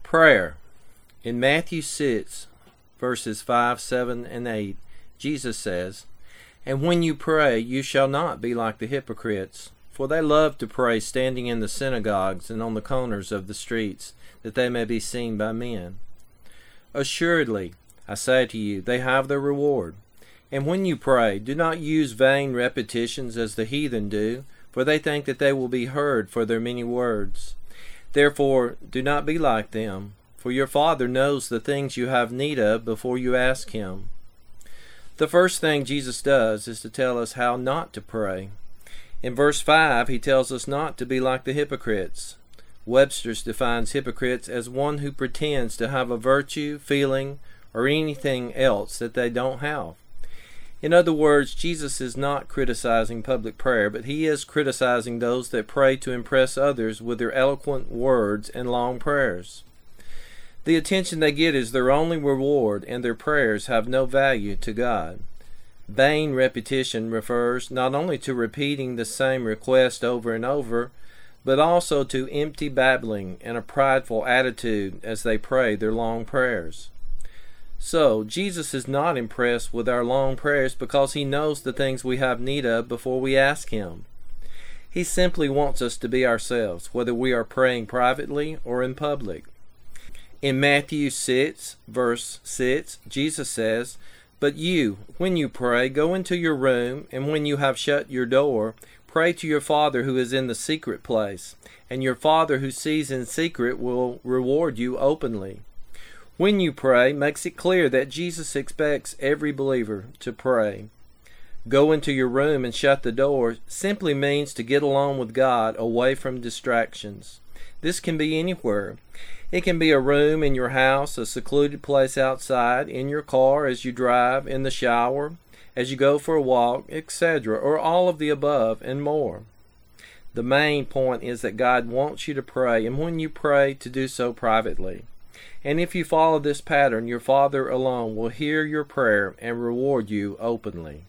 Prayer. In Matthew 6, verses 5, 7, and 8, Jesus says, "And when you pray, you shall not be like the hypocrites, for they love to pray standing in the synagogues and on the corners of the streets, that they may be seen by men. Assuredly, I say to you, they have their reward. And when you pray, do not use vain repetitions as the heathen do, for they think that they will be heard for their many words. Therefore, do not be like them, for your Father knows the things you have need of before you ask Him." The first thing Jesus does is to tell us how not to pray. In verse 5, He tells us not to be like the hypocrites. Webster's defines hypocrites as one who pretends to have a virtue, feeling, or anything else that they don't have. In other words, Jesus is not criticizing public prayer, but He is criticizing those that pray to impress others with their eloquent words and long prayers. The attention they get is their only reward, and their prayers have no value to God. Vain repetition refers not only to repeating the same request over and over, but also to empty babbling and a prideful attitude as they pray their long prayers. So, Jesus is not impressed with our long prayers because He knows the things we have need of before we ask Him. He simply wants us to be ourselves, whether we are praying privately or in public. In Matthew 6, verse 6, Jesus says, "But you, when you pray, go into your room, and when you have shut your door, pray to your Father who is in the secret place, and your Father who sees in secret will reward you openly." When you pray makes it clear that Jesus expects every believer to pray. Go into your room and shut the door simply means to get alone with God away from distractions. This can be anywhere. It can be a room in your house, a secluded place outside, in your car as you drive, in the shower, as you go for a walk, etc., or all of the above and more. The main point is that God wants you to pray, and when you pray, to do so privately. And if you follow this pattern, your Father alone will hear your prayer and reward you openly.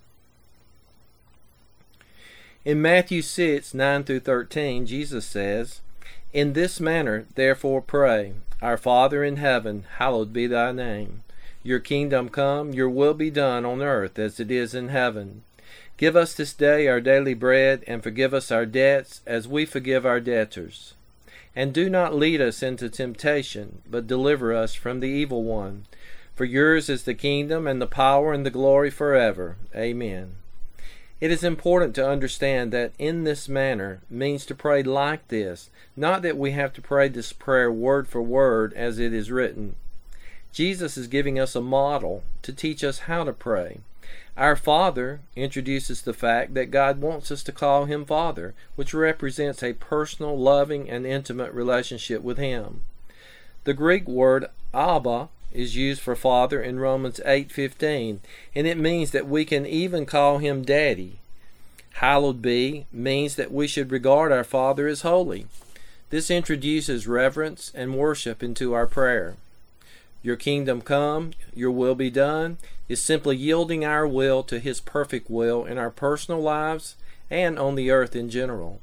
In Matthew 6, 9 through 13, Jesus says, "In this manner, therefore, pray, Our Father in heaven, hallowed be thy name. Your kingdom come, your will be done on earth as it is in heaven. Give us this day our daily bread, and forgive us our debts as we forgive our debtors. And do not lead us into temptation, but deliver us from the evil one. For yours is the kingdom and the power and the glory forever. Amen." It is important to understand that "in this manner" means to pray like this, not that we have to pray this prayer word for word as it is written. Jesus is giving us a model to teach us how to pray. Our Father introduces the fact that God wants us to call Him Father, which represents a personal, loving, and intimate relationship with Him. The Greek word Abba is used for Father in Romans 8:15, and it means that we can even call Him Daddy. Hallowed be means that we should regard our Father as holy. This introduces reverence and worship into our prayer. Your kingdom come, your will be done, is simply yielding our will to His perfect will in our personal lives and on the earth in general.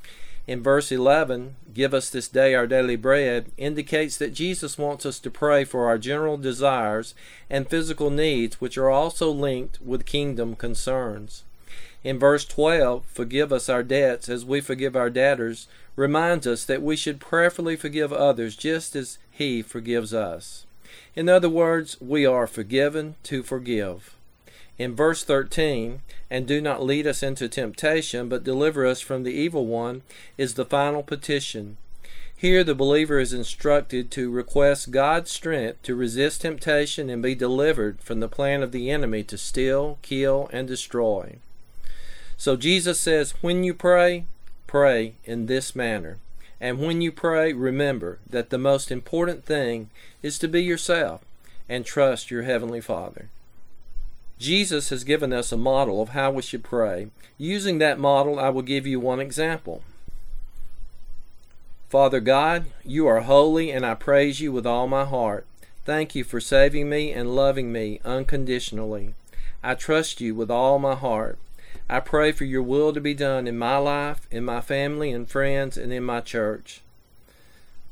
In verse 11, "Give us this day our daily bread," indicates that Jesus wants us to pray for our general desires and physical needs, which are also linked with kingdom concerns. In verse 12, "Forgive us our debts as we forgive our debtors," reminds us that we should prayerfully forgive others just as He forgives us. In other words, we are forgiven to forgive. In verse 13, "And do not lead us into temptation, but deliver us from the evil one," is the final petition. Here the believer is instructed to request God's strength to resist temptation and be delivered from the plan of the enemy to steal, kill, and destroy. So Jesus says, when you pray, pray in this manner. And when you pray, remember that the most important thing is to be yourself and trust your Heavenly Father. Jesus has given us a model of how we should pray. Using that model, I will give you one example. Father God, you are holy, and I praise you with all my heart. Thank you for saving me and loving me unconditionally. I trust you with all my heart. I pray for your will to be done in my life, in my family and friends, and in my church.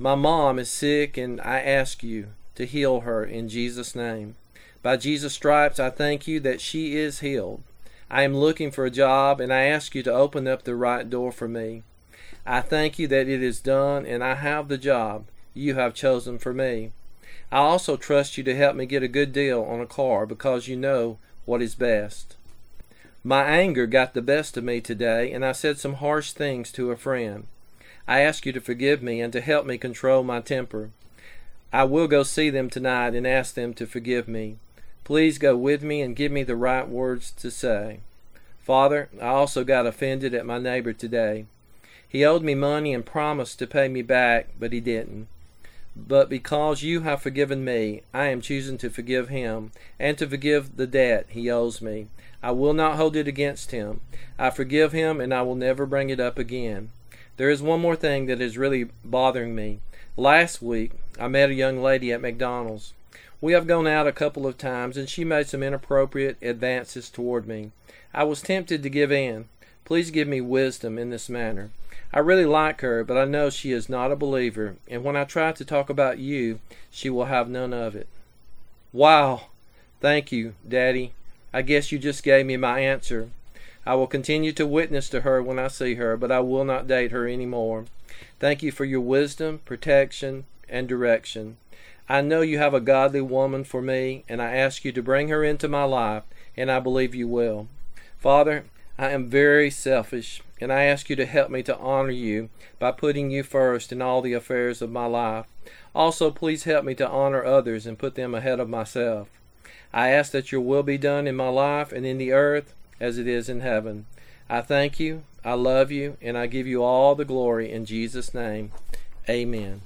My mom is sick, and I ask you to heal her in Jesus' name. By Jesus' stripes, I thank you that she is healed. I am looking for a job, and I ask you to open up the right door for me. I thank you that it is done, and I have the job you have chosen for me. I also trust you to help me get a good deal on a car because you know what is best. My anger got the best of me today, and I said some harsh things to a friend. I ask you to forgive me and to help me control my temper. I will go see them tonight and ask them to forgive me. Please go with me and give me the right words to say. Father, I also got offended at my neighbor today. He owed me money and promised to pay me back, but he didn't. But because you have forgiven me, I am choosing to forgive him and to forgive the debt he owes me. I will not hold it against him. I forgive him, and I will never bring it up again. There is one more thing that is really bothering me. Last week, I met a young lady at McDonald's. We have gone out a couple of times, and she made some inappropriate advances toward me. I was tempted to give in. Please give me wisdom in this matter. I really like her, but I know she is not a believer, and when I try to talk about you, she will have none of it. Wow! Thank you, Daddy. I guess you just gave me my answer. I will continue to witness to her when I see her, but I will not date her anymore. Thank you for your wisdom, protection, and direction. I know you have a godly woman for me, and I ask you to bring her into my life, and I believe you will. Father, I am very selfish, and I ask you to help me to honor you by putting you first in all the affairs of my life. Also, please help me to honor others and put them ahead of myself. I ask that your will be done in my life and in the earth as it is in heaven. I thank you, I love you, and I give you all the glory in Jesus' name. Amen.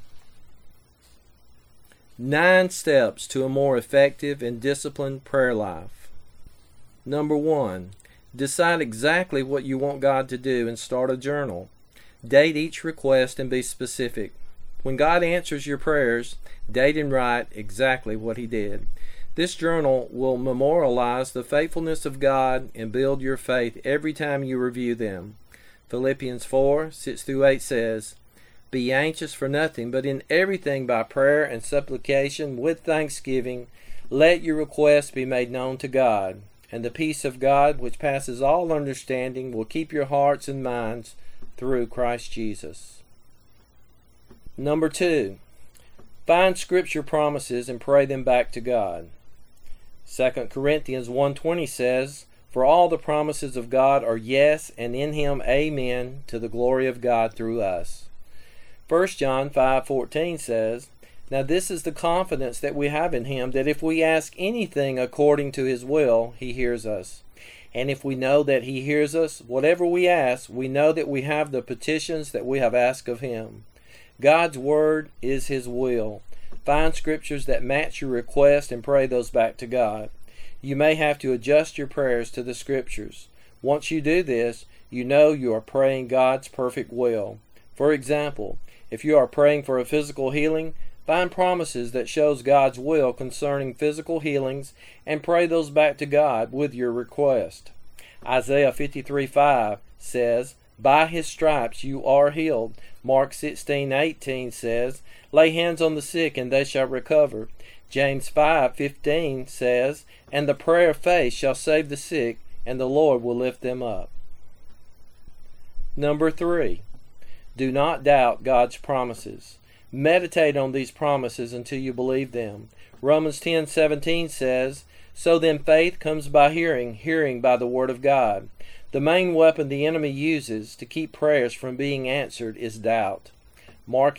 9 steps to a more effective and disciplined prayer life. Number 1. Decide exactly what you want God to do and start a journal. Date each request and be specific. When God answers your prayers, date and write exactly what He did. This journal will memorialize the faithfulness of God and build your faith every time you review them. Philippians 4:6-8 says, Be anxious for nothing, but in everything by prayer and supplication with thanksgiving, let your requests be made known to God. And the peace of God, which passes all understanding, will keep your hearts and minds through Christ Jesus. Number 2. Find Scripture promises and pray them back to God. 2 Corinthians 1:20 says, For all the promises of God are yes, and in Him amen, to the glory of God through us. 1 John 5:14 says, Now this is the confidence that we have in Him, that if we ask anything according to His will, He hears us. And if we know that He hears us, whatever we ask, we know that we have the petitions that we have asked of Him. God's Word is His will. Find scriptures that match your request and pray those back to God. You may have to adjust your prayers to the scriptures. Once you do this, you know you are praying God's perfect will. For example, if you are praying for a physical healing, find promises that shows God's will concerning physical healings and pray those back to God with your request. Isaiah 53:5 says, By His stripes you are healed. Mark 16:18 says, Lay hands on the sick and they shall recover. James 5:15 says, And the prayer of faith shall save the sick, and the Lord will lift them up. Number 3. Do not doubt God's promises. Meditate on these promises until you believe them. Romans 10:17 says, So then faith comes by hearing, hearing by the word of God. The main weapon the enemy uses to keep prayers from being answered is doubt. Mark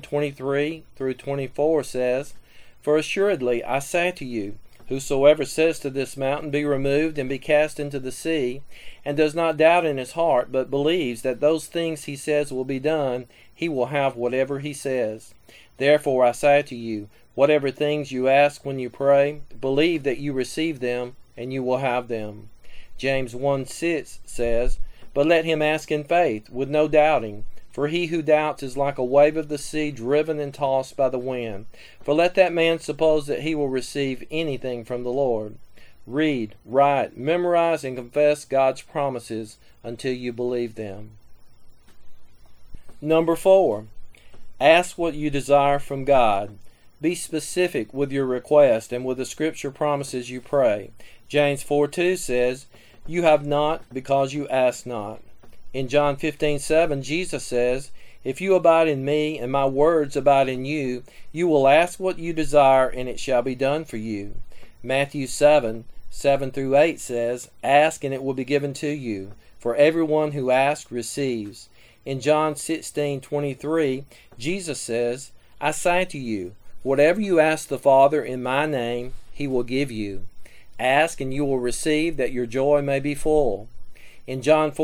11:23-24 says, For assuredly I say to you, whosoever says to this mountain, Be removed and be cast into the sea, and does not doubt in his heart, but believes that those things he says will be done, he will have whatever he says. Therefore I say to you, whatever things you ask when you pray, believe that you receive them, and you will have them. James 1:6 says, But let him ask in faith, with no doubting. For he who doubts is like a wave of the sea driven and tossed by the wind. For let that man suppose that he will receive anything from the Lord. Read, write, memorize, and confess God's promises until you believe them. Number 4. Ask what you desire from God. Be specific with your request and with the scripture promises you pray. James 4:2 says, "You have not because you ask not." In John 15:7, Jesus says, "If you abide in me and my words abide in you, you will ask what you desire and it shall be done for you." Matthew 7:7-8 says, "Ask and it will be given to you, for everyone who asks receives." In John 16:23, Jesus says, "I say to you, whatever you ask the Father in my name, he will give you. Ask and you will receive, that your joy may be full." In John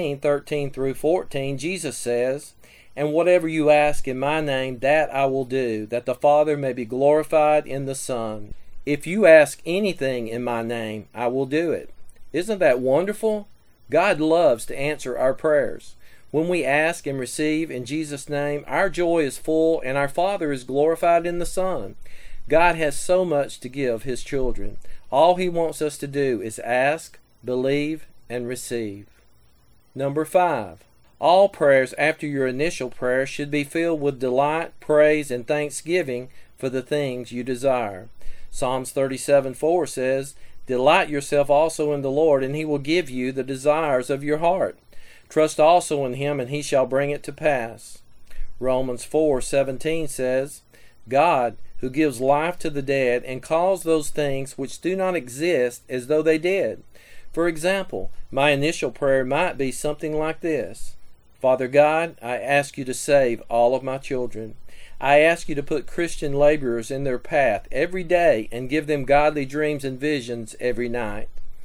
14:13-14, Jesus says, "And whatever you ask in my name, that I will do, that the Father may be glorified in the Son. If you ask anything in my name, I will do it." Isn't that wonderful? God loves to answer our prayers. When we ask and receive in Jesus' name, our joy is full and our Father is glorified in the Son. God has so much to give His children. All He wants us to do is ask, believe, and receive. Number 5. All prayers after your initial prayer should be filled with delight, praise, and thanksgiving for the things you desire. Psalms 37:4 says, "Delight yourself also in the Lord, and He will give you the desires of your heart. Trust also in Him, and He shall bring it to pass." Romans 4:17 says, "God, who gives life to the dead and calls those things which do not exist as though they did." For example, my initial prayer might be something like this: Father God, I ask you to save all of my children. I ask you to put Christian laborers in their path every day and give them godly dreams and visions every night.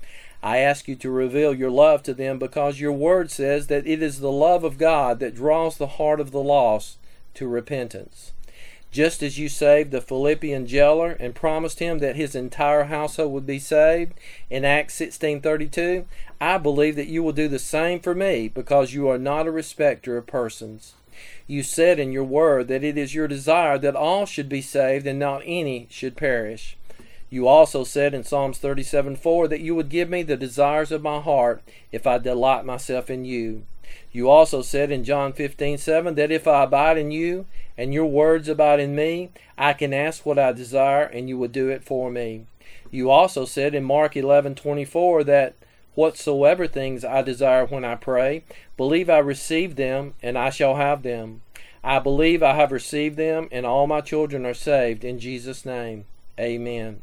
I ask you to reveal your love to them, because your word says that it is the love of God that draws the heart of the lost to repentance. Just as you saved the Philippian jailer and promised him that his entire household would be saved in Acts 16:32, I believe that you will do the same for me, because you are not a respecter of persons. You said in your word that it is your desire that all should be saved and not any should perish. You also said in Psalms 37:4 that you would give me the desires of my heart if I delight myself in you. You also said in John 15:7 that if I abide in you and your words abide in me, I can ask what I desire and you will do it for me. You also said in Mark 11:24 that whatsoever things I desire when I pray, believe I receive them and I shall have them. I believe I have received them and all my children are saved in Jesus' name. Amen.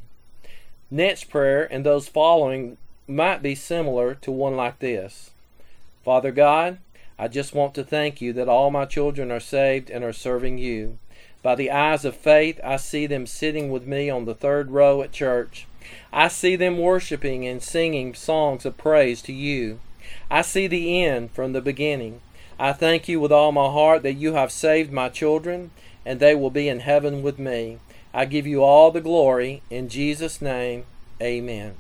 Next prayer and those following might be similar to one like this. Father God, I just want to thank you that all my children are saved and are serving you. By the eyes of faith, I see them sitting with me on the third row at church. I see them worshiping and singing songs of praise to you. I see the end from the beginning. I thank you with all my heart that you have saved my children and they will be in heaven with me. I give you all the glory in Jesus' name. Amen.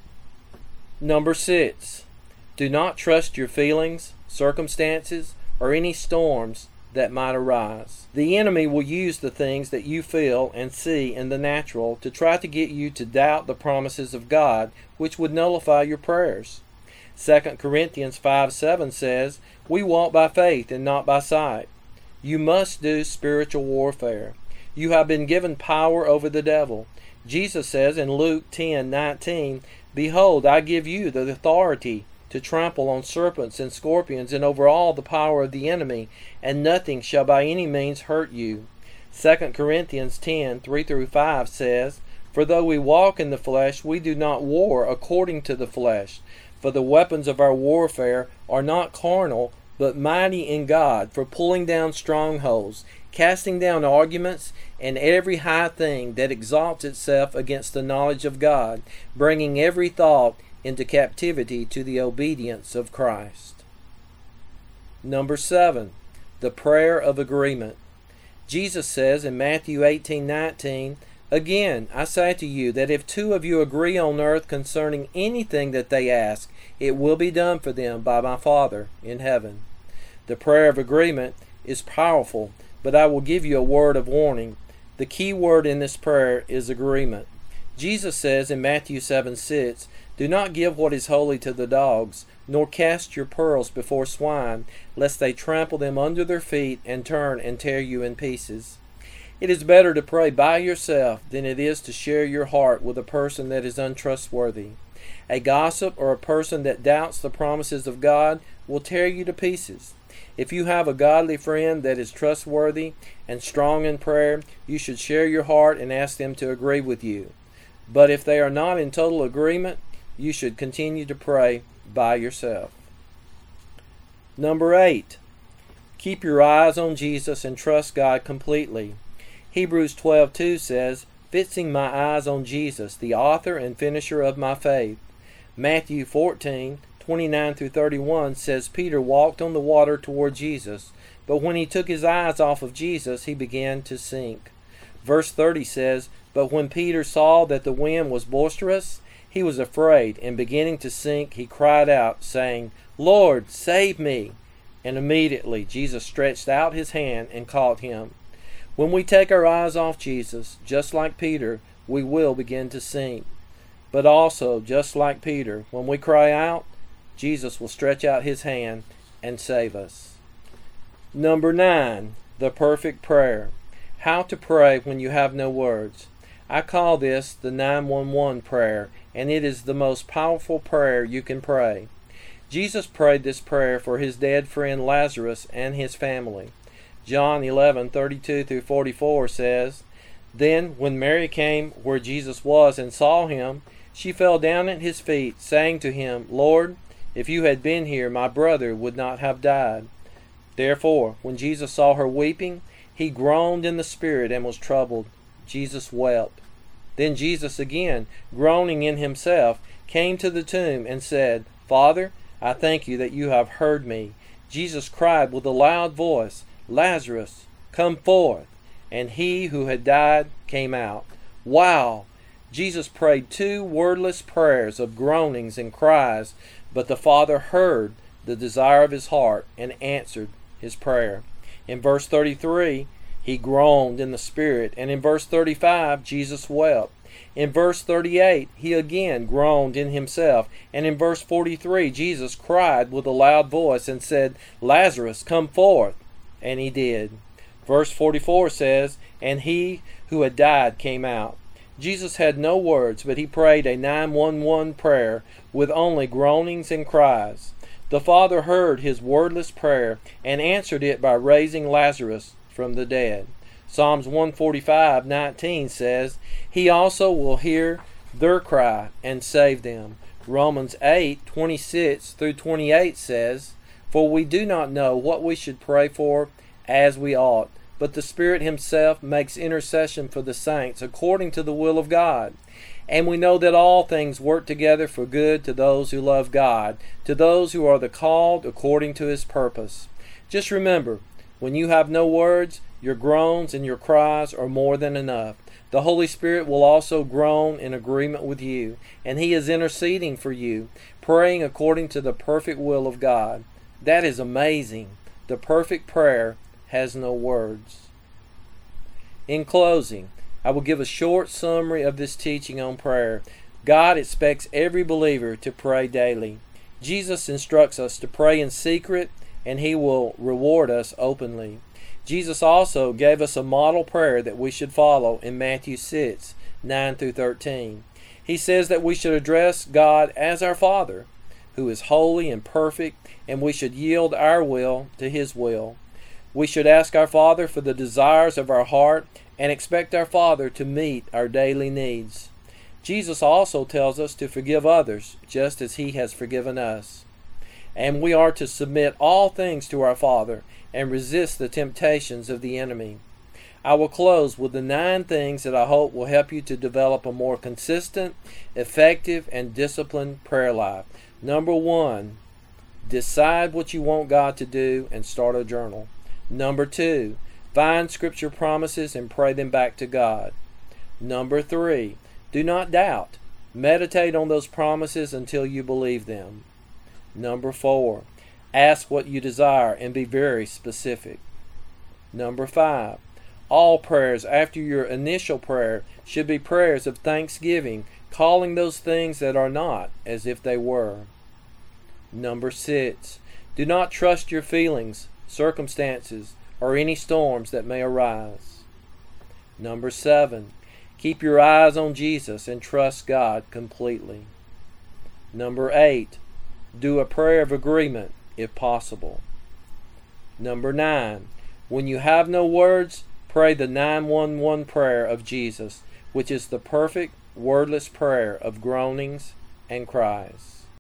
Number 6. Do not trust your feelings, circumstances, or any storms that might arise. The enemy will use the things that you feel and see in the natural to try to get you to doubt the promises of God, which would nullify your prayers. 2 Corinthians 5:7 says, "We walk by faith and not by sight." You must do spiritual warfare. You have been given power over the devil. Jesus says in Luke 10:19, "Behold, I give you the authority to trample on serpents and scorpions and over all the power of the enemy, and nothing shall by any means hurt you." 2 Corinthians 10:3-5 says, "For though we walk in the flesh, we do not war according to the flesh. For the weapons of our warfare are not carnal, but mighty in God, for pulling down strongholds, casting down arguments, and every high thing that exalts itself against the knowledge of God, bringing every thought into captivity to the obedience of Christ." Number 7. The prayer of agreement. Jesus says in Matthew 18:19, "Again, I say to you that if two of you agree on earth concerning anything that they ask, it will be done for them by my Father in heaven." The prayer of agreement is powerful, but I will give you a word of warning. The key word in this prayer is agreement. Jesus says in Matthew 7:6, Do not give what is holy to the dogs, nor cast your pearls before swine, lest they trample them under their feet and turn and tear you in pieces. It is better to pray by yourself than it is to share your heart with a person that is untrustworthy. A gossip or a person that doubts the promises of God will tear you to pieces. If you have a godly friend that is trustworthy and strong in prayer, you should share your heart and ask them to agree with you. But if they are not in total agreement, you should continue to pray by yourself. Number 8, keep your eyes on Jesus and trust God completely. Hebrews 12:2 says, fixing my eyes on Jesus, the author and finisher of my faith. Matthew 14:29-31 says Peter walked on the water toward Jesus, but when he took his eyes off of Jesus, he began to sink. Verse 30 says, but when Peter saw that the wind was boisterous, he was afraid, and beginning to sink, he cried out, saying, Lord, save me! And immediately Jesus stretched out his hand and caught him. When we take our eyes off Jesus, just like Peter, we will begin to sink. But also, just like Peter, when we cry out, Jesus will stretch out his hand and save us. Number 9, the perfect prayer. How to pray when you have no words. I call this the 911 prayer, and it is the most powerful prayer you can pray. Jesus prayed this prayer for his dead friend Lazarus and his family. John 11:32-44 says, Then when Mary came where Jesus was and saw him, she fell down at his feet, saying to him, Lord, if you had been here, my brother would not have died. Therefore, when Jesus saw her weeping, he groaned in the spirit and was troubled. Jesus wept. Then Jesus again, groaning in himself, came to the tomb and said, Father, I thank you that you have heard me. Jesus cried with a loud voice, Lazarus, come forth. And he who had died came out. Wow! Jesus prayed 2 wordless prayers of groanings and cries, but the Father heard the desire of his heart and answered his prayer. In verse 33, he groaned in the spirit, and in verse 35, Jesus wept. In verse 38, he again groaned in himself, and in verse 43, Jesus cried with a loud voice and said, Lazarus, come forth. And he did. Verse 44 says, and he who had died came out. Jesus had no words, but he prayed a 911 prayer with only groanings and cries. The Father heard his wordless prayer and answered it by raising Lazarus from the dead. Psalms 145:19 says, He also will hear their cry and save them. Romans 8:26-28 says, For we do not know what we should pray for as we ought, but the Spirit himself makes intercession for the saints according to the will of God. And we know that all things work together for good to those who love God, to those who are the called according to his purpose. Just remember, when you have no words, your groans and your cries are more than enough. The Holy Spirit will also groan in agreement with you, and he is interceding for you, praying according to the perfect will of God. That is amazing. The perfect prayer has no words. In closing, I will give a short summary of this teaching on prayer. God expects every believer to pray daily. Jesus instructs us to pray in secret, and he will reward us openly. Jesus also gave us a model prayer that we should follow in Matthew 6:9-13. He says that we should address God as our Father, who is holy and perfect, and we should yield our will to his will. We should ask our Father for the desires of our heart and expect our Father to meet our daily needs. Jesus also tells us to forgive others just as he has forgiven us. And we are to submit all things to our Father and resist the temptations of the enemy. I will close with the 9 things that I hope will help you to develop a more consistent, effective, and disciplined prayer life. Number 1, decide what you want God to do and start a journal. Number 2, find scripture promises and pray them back to God. Number 3, do not doubt. Meditate on those promises until you believe them. Number 4, ask what you desire and be very specific. Number 5, all prayers after your initial prayer should be prayers of thanksgiving, calling those things that are not as if they were. Number 6, do not trust your feelings, circumstances, or any storms that may arise. Number 7, keep your eyes on Jesus and trust God completely. Number 8, do a prayer of agreement if possible. Number 9, when you have no words, pray the 911 prayer of Jesus, which is the perfect wordless prayer of groanings and cries.